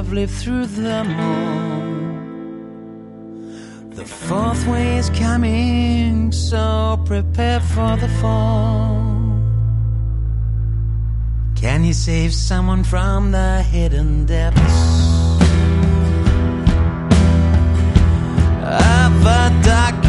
have lived through them all. The fourth way is coming, so prepare for the fall. Can you save someone from the hidden depths of a dark